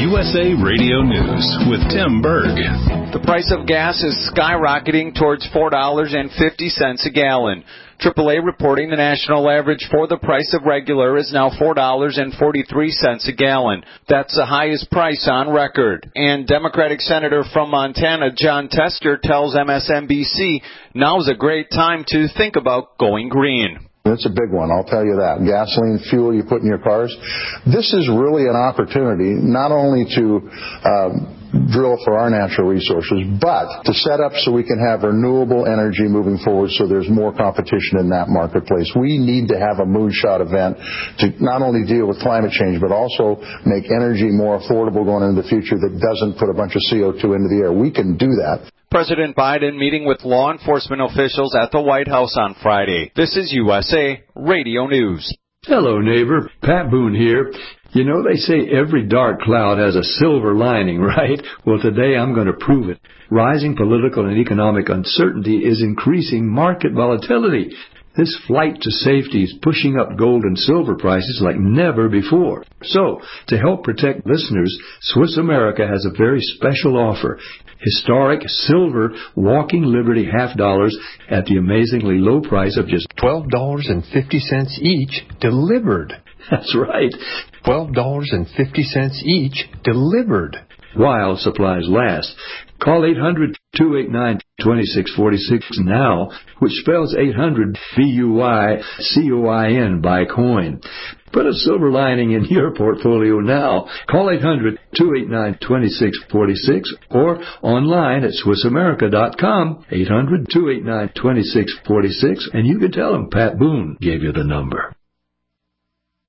USA Radio News with Tim Berg. The price of gas is skyrocketing towards $4.50 a gallon. AAA reporting the national average for the price of regular is now $4.43 a gallon. That's the highest price on record. And Democratic Senator from Montana, Jon Tester, tells MSNBC now's a great time to think about going green. It's a big one, I'll tell you that. Gasoline, fuel you put in your cars. This is really an opportunity not only to drill for our natural resources, but to set up so we can have renewable energy moving forward so there's more competition in that marketplace. We need to have a moonshot event to not only deal with climate change, but also make energy more affordable going into the future that doesn't put a bunch of CO2 into the air. We can do that. President Biden meeting with law enforcement officials at the White House on Friday. This is USA Radio News. Hello, neighbor. Pat Boone here. You know, they say every dark cloud has a silver lining, right? Well, today I'm going to prove it. Rising political and economic uncertainty is increasing market volatility. This flight to safety is pushing up gold and silver prices like never before. So, to help protect listeners, Swiss America has a very special offer. Historic silver Walking Liberty $half at the amazingly low price of just $12.50 each delivered. That's right. $12.50 each delivered. While supplies last. Call 800-289-2646 now, which spells 800 BUYCOIN, buy coin. Put a silver lining in your portfolio now. Call 800-289-2646 or online at SwissAmerica.com, 800-289-2646, and you can tell them Pat Boone gave you the number.